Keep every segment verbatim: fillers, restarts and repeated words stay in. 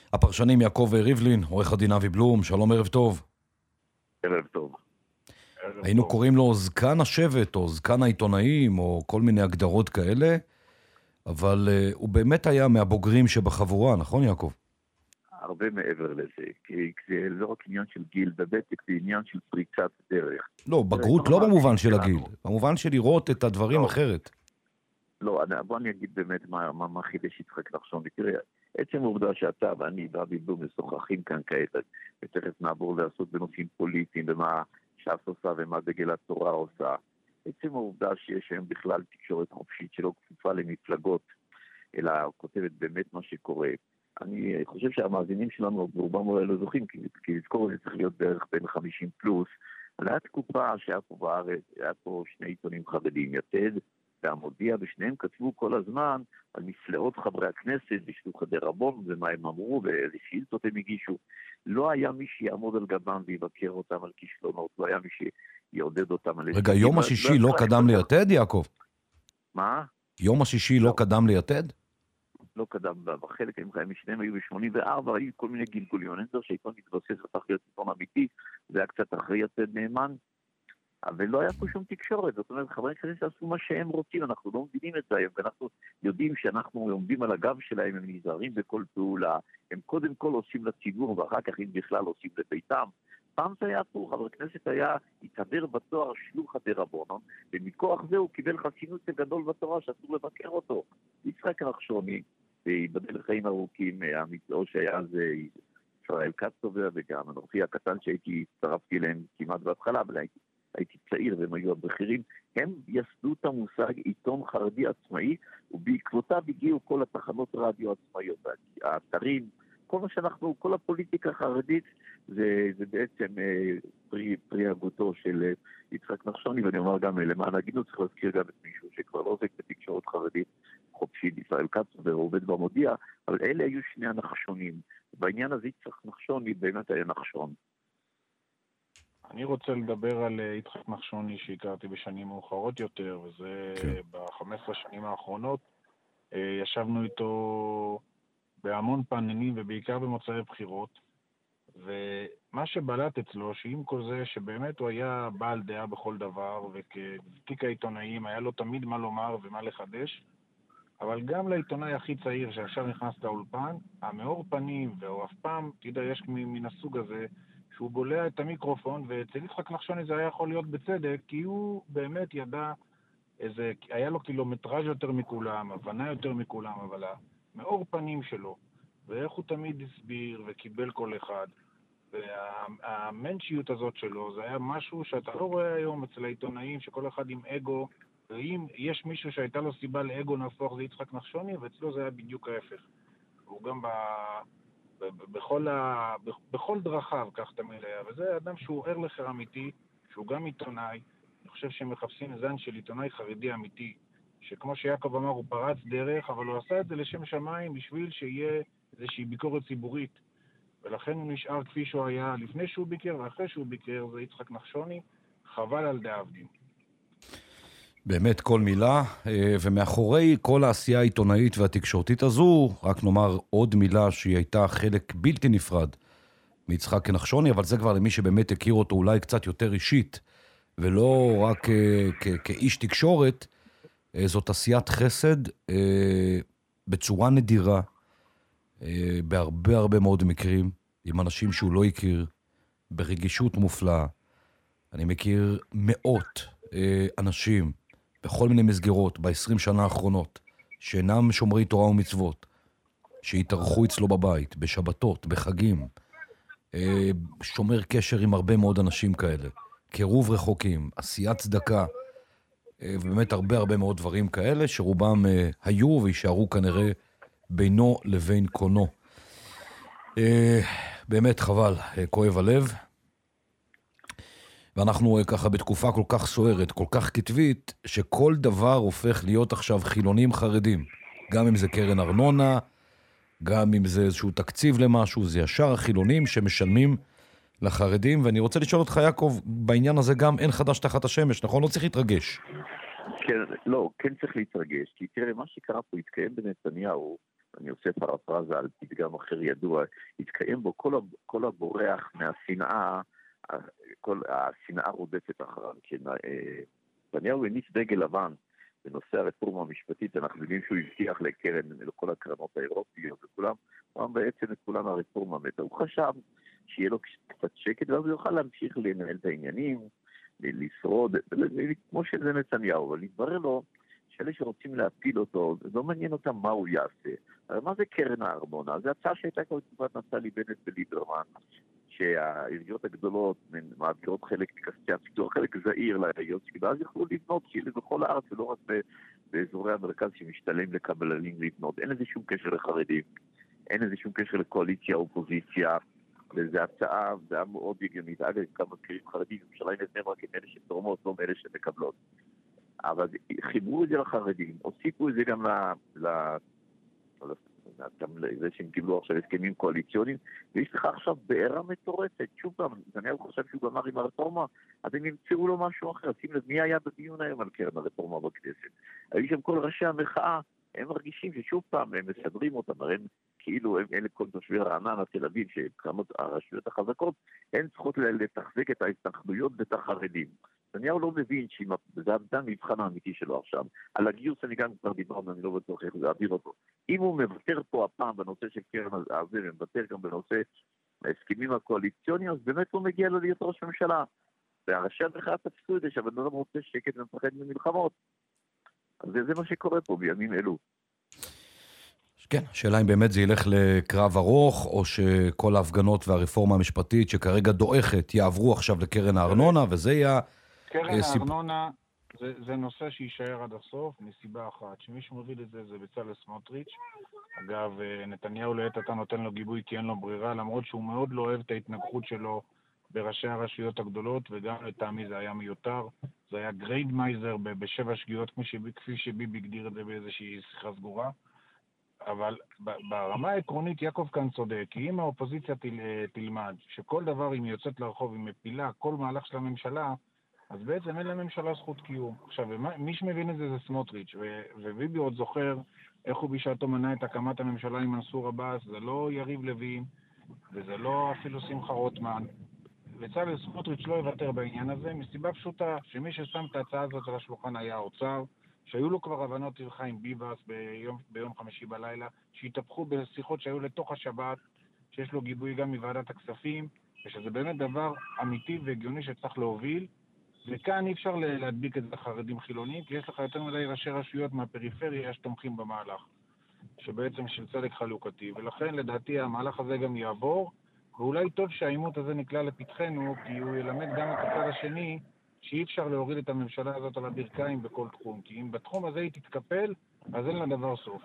הפרשנים יעקב ריבלין, עורך הדין אבי בלום, שלום, ערב טוב. ערב טוב. היינו קוראים לו זקן השבט, או זקן העיתונאים, או כל מיני הגדרות כאלה, אבל uh, הוא באמת היה מהבוגרים שבחבורה, נכון יעקב? הרבה מעבר לזה, כי זה לא רק עניין של גיל ובטק, זה עניין של פריצת דרך. לא, בגרות לא במובן של הגיל, במובן של לראות את הדברים אחרת. לא, בוא אני אגיד באמת מה, מה, מה חידש יצחק נחשון. תראה, עצם העובדה שאתה ואני ואבי בלום משוחחים כאן כעת, ותכף נעבור לעשות בנושאים פוליטיים, ומה ש"ס עושה ומה דגל התורה עושה. עצם העובדה שיש היום בכלל תקשורת חופשית שלא כפופה למפלגות, אלא כותבת באמת מה שקורה. אני חושב שהמאזינים שלנו ברובם אולי לא זוכים, כי, כי לזכור זה צריך להיות בערך בין חמישים פלוס. אבל היה תקופה שהיה פה בארץ, היה פה שני עיתונים חרדים, יתד והמודיע, ושניהם כתבו כל הזמן על מפלאות חברי הכנסת, בשלוח הדרבון, ומה הם אמרו, ואיזה שאילתות הם הגישו. לא היה מי שיעמוד על גבם ויבקר אותם על כישלונות, לא היה מי שיעודד אותם על... רגע, יום השישי לא קדם ליתד, יעקב? מה? יום השישי לא קדם ליתד? לא קדם, בחלק הם שניהם היו ב-שמונים וארבע, היו כל מיני גלגולים. אני חושב שהעיתון מתבסס הפך להיות עיתון אמיתי, זה היה קצת אחרי יתד נאמן, אבל לא היה פה שום תקשורת. זאת אומרת, חברי הכנסת עשו מה שהם רוצים, אנחנו לא מבינים את זה היום, ואנחנו יודעים שאנחנו עומדים על הגב שלהם, הם נזהרים בכל פעולה, הם קודם כל עושים לציבור, ואחר כך אם בכלל עושים לביתם. פעם זה היה פה, חבר כנסת היה התעבר בתואר שלוח הדרבון, ומכוח זה הוא קיבל חסינות גדול בתורה שאסור לבקר אותו. יצחק נחשוני, ויבדל לחיים ארוכים, המצלו שהיה זה ישראל קצובר, וגם הנוכחי הקטן שהייתי, הצטרפתי אליהם כמעט בהתחלה, אבל הייתי, הייתי צעיר והם היו הבכירים, הם יסדו את המושג עיתון חרדי עצמאי, ובעקבותיו הגיעו כל התחנות רדיו עצמאיות, האתרים, כל מה שאנחנו, כל הפוליטיקה החרדית, זה, זה בעצם אה, פרי, פרי הגותו של אה, יצחק נחשוני, ואני אומר גם למען הגינות, צריך להזכיר גם את מישהו שכבר לא עוסק בתקשורת חרדית חופשית, ישראל קצובר, עובד במודיע, אבל אלה היו שני הנחשונים. בעניין הזה יצחק נחשוני באמת היה נחשון. אני רוצה לדבר על יצחק נחשוני שהכרתי בשנים מאוחרות יותר, וזה כן. ב-חמש עשרה שנים האחרונות. ישבנו איתו בהמון פאנלים ובעיקר במוצאי בחירות, ומה שבלט אצלו, שעם כל זה שבאמת הוא היה בעל דעה בכל דבר, וכתיק העיתונאים היה לו תמיד מה לומר ומה לחדש, אבל גם לעיתונאי הכי צעיר שעכשיו נכנס לאולפן, המאור פנים, והוא אף פעם, תדע, יש מן הסוג הזה, שהוא בולע את המיקרופון, ואצל יצחק נחשוני זה היה יכול להיות בצדק, כי הוא באמת ידע איזה, היה לו קילומטראז' יותר מכולם, הבנה יותר מכולם, אבל המאור פנים שלו, ואיך הוא תמיד הסביר וקיבל כל אחד, והמנשיות הזאת שלו, זה היה משהו שאתה לא רואה היום אצל העיתונאים, שכל אחד עם אגו, ואם יש מישהו שהייתה לו סיבה לאגו נהפוך, זה יצחק נחשוני, ואצלו זה היה בדיוק ההפך. הוא גם ב... בכל, ה... בכל דרכיו, כך תמיד היה, וזה אדם שהוא ער לחר אמיתי, שהוא גם עיתונאי, אני חושב שהם מחפשים זן של עיתונאי חרדי אמיתי, שכמו שיעקב אמר, הוא פרץ דרך, אבל הוא עשה את זה לשם שמיים בשביל שיהיה איזושהי ביקורת ציבורית, ולכן הוא נשאר כפי שהוא היה לפני שהוא ביקר, ואחרי שהוא ביקר, זה יצחק נחשוני, חבל על דאבדין. באמת כל מילה, ומאחורי כל העשייה העיתונאית והתקשורתית הזו, רק נאמר עוד מילה שהיא הייתה חלק בלתי נפרד מיצחק נחשוני, אבל זה כבר למי שבאמת הכיר אותו אולי קצת יותר אישית, ולא רק כאיש תקשורת, זאת עשיית חסד בצורה נדירה, בהרבה הרבה מאוד מקרים, עם אנשים שהוא לא הכיר, ברגישות מופלאה. אני מכיר מאות אנשים, בכל מיני מסגרות, ב-עשרים שנה האחרונות, שאינם שומרי תורה ומצוות, שהתארחו אצלו בבית, בשבתות, בחגים, שומר קשר עם הרבה מאוד אנשים כאלה, קירוב רחוקים, עשיית צדקה, ובאמת הרבה הרבה מאוד דברים כאלה, שרובם היו וישארו כנראה בינו לבין קונו. באמת חבל, כואב הלב. ואנחנו ככה בתקופה כל כך סוערת, כל כך כתבית, שכל דבר הופך להיות עכשיו חילונים חרדים. גם אם זה קרן ארנונה, גם אם זה איזשהו תקציב למשהו, זה ישר החילונים שמשלמים לחרדים. ואני רוצה לשאול אותך, יעקב, בעניין הזה גם אין חדש תחת השמש, נכון? לא צריך להתרגש. כן, לא, כן צריך להתרגש, כי תראה, מה שקרה פה התקיים בנתניהו, אני עושה פרפרזה על פתגם אחר ידוע, התקיים בו כל, כל הבורח מהשנאה, כל השנאה רודפת אחריו. כשנתניהו הניף דגל לבן בנושא הרפורמה המשפטית, אנחנו יודעים שהוא הבטיח לקרן, לכל הקרנות האירופיות וכולם, הוא אמר בעצם את כולם הרפורמה מתה. הוא חשב שיהיה לו קצת שקט, ואז הוא יוכל להמשיך לנהל את העניינים, לשרוד, כמו שזה נתניהו, אבל התברר לו שאלה שרוצים להפיל אותו, זה לא מעניין אותם מה הוא יעשה. אבל מה זה קרן הארנונה? זו הצעה שהייתה כבר תקופת נפתלי בנט וליברמן, שהעיריות הגדולות מעבירות חלק מכספי הפיתוח, חלק זעיר לעיריות, ואז יוכלו לבנות כאילו בכל הארץ, ולא רק באזורי המרכז שמשתלם לקבלנים לבנות. אין לזה שום קשר לחרדים, אין לזה שום קשר לקואליציה, אופוזיציה, וזו הצעה, זה היה מאוד הגיונית. אגב, כמה מזכירים חרדים, ירושלים ובני ברק הם אלה שתורמות, לא מאלה שמקבלות. אבל חיברו את זה לחרדים, הוסיפו את זה גם ל... גם לזה שהם קיבלו עכשיו הסכמים קואליציוניים, ויש לך עכשיו בעירה מטורפת. שוב פעם, נתניהו חושב שהוא גמר עם הרפורמה, אז הם ימצאו לו משהו אחר. שים לב, מי היה בדיון היום על קרן הרפורמה בכנסת? היו שם כל ראשי המחאה, הם מרגישים ששוב פעם הם מסדרים אותם, הרי הם כאילו הם אלה כל תושבי רעננה, תל אביב, שכמות הרשויות החזקות, הן צריכות לתחזק את ההתנחלויות ואת החרדים. נתניהו לא מבין שזה עדיין מבחן האמיתי שלו עכשיו. על הגיוס אני גם כבר דיברנו, אני לא בטוח איך להעביר אותו. אם הוא מוותר פה הפעם בנושא של קרן הזה, ומוותר גם בנושא ההסכמים הקואליציוניים, אז באמת הוא מגיע לו להיות ראש ממשלה. והראשי המחאה תפסו את זה, שהבן אדם רוצה שקט ומפחד ממלחמות. אז זה מה שקורה פה בימים אלו. כן, השאלה אם באמת זה ילך לקרב ארוך, או שכל ההפגנות והרפורמה המשפטית שכרגע דועכת יעברו עכשיו לקרן הארנונה, וזה יהיה... קרן הארנונה זה, זה נושא שישאר עד הסוף, מסיבה אחת. שמי שמוביל את זה זה בצלאל סמוטריץ'. אגב, נתניהו לעת עתה נותן לו גיבוי כי אין לו ברירה, למרות שהוא מאוד לא אוהב את ההתנגחות שלו בראשי הרשויות הגדולות, וגם לטעמי זה היה מיותר. זה היה גרייד מייזר בשבע שגיאות, כפי שביבי הגדיר את זה באיזושהי שיחה סגורה. אבל ברמה העקרונית יעקב כאן צודק, כי אם האופוזיציה תל, תלמד שכל דבר אם היא יוצאת לרחוב, היא מפילה כל מהלך של הממשלה, אז בעצם אין לממשלה זכות קיום. עכשיו, מי שמבין את זה זה סמוטריץ', וביבי עוד זוכר איך הוא בשעתו מנע את הקמת הממשלה עם מנסור עבאס, זה לא יריב לוין, וזה לא אפילו שמחה רוטמן. בצלאל סמוטריץ' לא יוותר בעניין הזה, מסיבה פשוטה שמי ששם את ההצעה הזאת על השולחן היה האוצר, שהיו לו כבר הבנות הלכה עם ביבס ביום, ביום חמישי בלילה, שהתהפכו בשיחות שהיו לתוך השבת, שיש לו גיבוי גם מוועדת הכספים, ושזה באמת דבר אמיתי והגיוני שצריך להוביל, וכאן אי אפשר להדביק את זה לחרדים חילונים, כי יש לך יותר מדי ראשי רשויות מהפריפריה שתומכים במהלך, שבעצם של צדק חלוקתי, ולכן לדעתי המהלך הזה גם יעבור, ואולי טוב שהאימות הזה נקלע לפתחנו, כי הוא ילמד גם את הצד השני, שאי אפשר להוריד את הממשלה הזאת על הברכיים בכל תחום, כי אם בתחום הזה היא תתקפל, אז אין לה דבר סוף.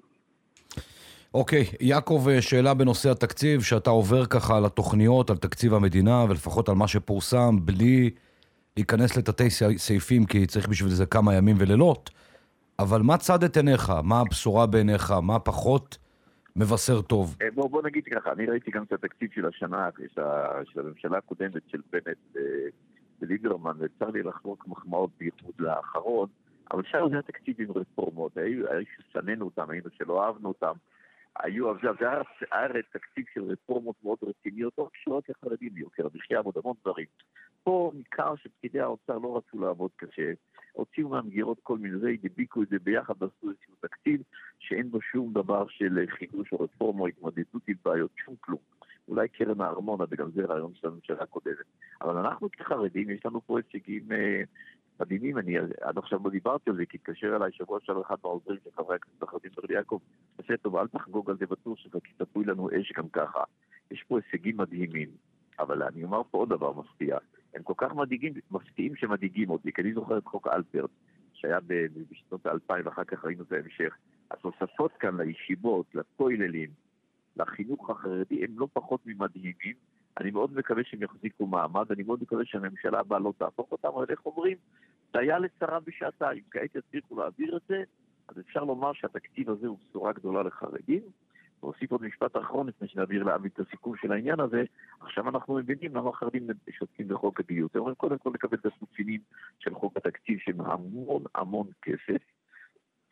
אוקיי, יעקב, שאלה בנושא התקציב, שאתה עובר ככה על התוכניות, על תקציב המדינה, ולפחות על מה שפורסם, בלי להיכנס לתתי סעיפים, כי צריך בשביל זה כמה ימים ולילות, אבל מה צד את עיניך? מה הבשורה בעיניך? מה פחות מבשר טוב? בוא, בוא נגיד ככה, אני ראיתי גם את התקציב של השנה, של הממשלה הקודמת של בנט וליברמן, וצר לי לחלוק מחמאות בייחוד לאחרון, אבל שם זה התקציב עם רפורמות, היו שסננו אותם, היינו שלא אהבנו אותם, היו, זה היה תקציב של רפורמות מאוד רציניות, לא קשורות לחרדים ביוקר המחיה, עוד המון דברים. פה ניכר שפקידי האוצר לא רצו לעבוד קשה, הוציאו מהמגירות כל מיני זה, דביקו את זה ביחד, ועשו איזשהו תקציב שאין בו שום דבר של חידוש או רפורמה או התמודדות עם בעיות, שום כלום. אולי קרן הארנונה, וגם זה רעיון של הממשלה הקודמת. אבל אנחנו כחרדים, יש לנו פה הישגים אה, מדהימים, אני עד עכשיו לא דיברתי על זה, כי התקשר אליי שבוע שעבר אחד מהעוזרים של חברי הכנסת החרדים, אומר לי, יעקב, עושה טוב, אל תחגוג על זה בטוח שזה, כי תפוי לנו אש גם ככה. יש פה הישגים מדהימים, אבל אני אומר פה עוד דבר מפתיע. הם כל כך מדאיגים, מפתיעים שמדאיגים אותי, כי אני זוכר את חוק אלפרט, שהיה בשנות האלפיים, ואחר כך ראינו את ההמשך. התוספות כאן לישיבות, לכוללים, לחינוך החרדי, הם לא פחות ממדהימים. אני מאוד מקווה שהם יחזיקו מעמד, אני מאוד מקווה שהממשלה הבאה לא תהפוך אותם, אבל איך אומרים? זה היה לצרה בשעתיים. כעת יצליחו להעביר את זה, אז אפשר לומר שהתקציב הזה הוא בשורה גדולה לחרדים. והוסיף עוד משפט אחרון, לפני שנעביר לעמי את הסיכום של העניין הזה, עכשיו אנחנו מבינים למה החרדים שותקים בחוק הגיוס. הם אומרים קודם כל לקבל את הסופינים של חוק התקציב, שהם המון המון כסף,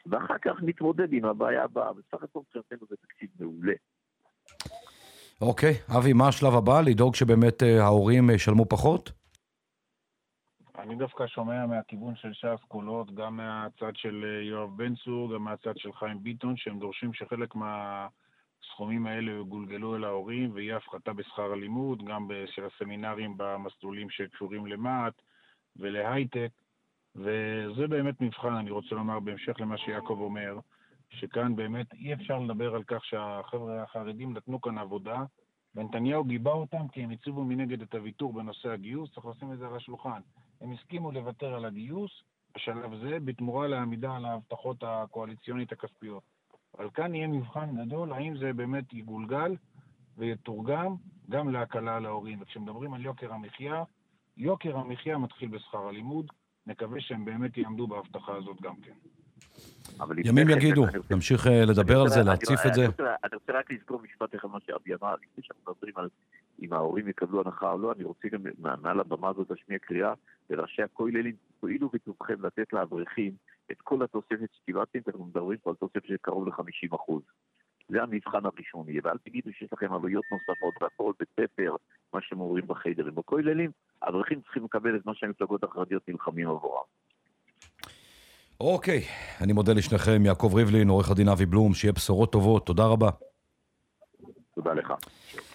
ואחר כך נתמודד עם הבעיה הבאה. בסך הכל מבחינתנו זה תקציב מעולה. אוקיי, אבי, מה השלב הבא? לדאוג שבאמת ההורים ישלמו פחות? אני דווקא שומע מהכיוון של ש"ס קולות, גם מהצד של יואב בן צור, גם מהצד של חיים ביטון, שהם דורשים שחלק מהסכומים האלה יגולגלו אל ההורים, ויהיה הפחתה בשכר הלימוד, גם של הסמינרים במסלולים שקשורים למעט ולהייטק, וזה באמת מבחן, אני רוצה לומר, בהמשך למה שיעקב אומר, שכאן באמת אי אפשר לדבר על כך שהחבר'ה החרדים נתנו כאן עבודה, ונתניהו גיבה אותם כי הם הציבו מנגד את הוויתור בנושא הגיוס, צריך לשים את זה על השולחן. הם הסכימו לוותר על הגיוס בשלב זה, בתמורה לעמידה על ההבטחות הקואליציונית הכספיות. אבל כאן יהיה מבחן גדול, האם זה באמת יגולגל ויתורגם גם להקלה על ההורים. וכשמדברים על יוקר המחיה, יוקר המחיה מתחיל בשכר הלימוד, נקווה שהם באמת יעמדו בהבטחה הזאת גם כן. ימים יגידו, נמשיך לדבר על זה, להציף את זה. אני רוצה רק לזכור משפט אחד מה שאבי אמר, לפני שאנחנו מדברים על אם ההורים יקבלו הנחה או לא, אני רוצה גם מעל הבמה הזאת להשמיע קריאה לראשי הכוללים, תועילו בטובכם לתת לאברכים את כל התוספת שקיבלתם, אנחנו מדברים פה על תוספת של קרוב ל-חמישים אחוז. זה המבחן הראשוני, ואל תגידו שיש לכם עלויות נוספות, והכל בית ספר, מה שהם אומרים בחיידרים. בכוללים, האברכים צריכים לקבל את מה שהמפלגות החרדיות נלחמים עבורם. אוקיי, אני מודה לשניכם, יעקב ריבלין, עורך הדין אבי בלום, שיהיה בשורות טובות, תודה רבה. תודה לך.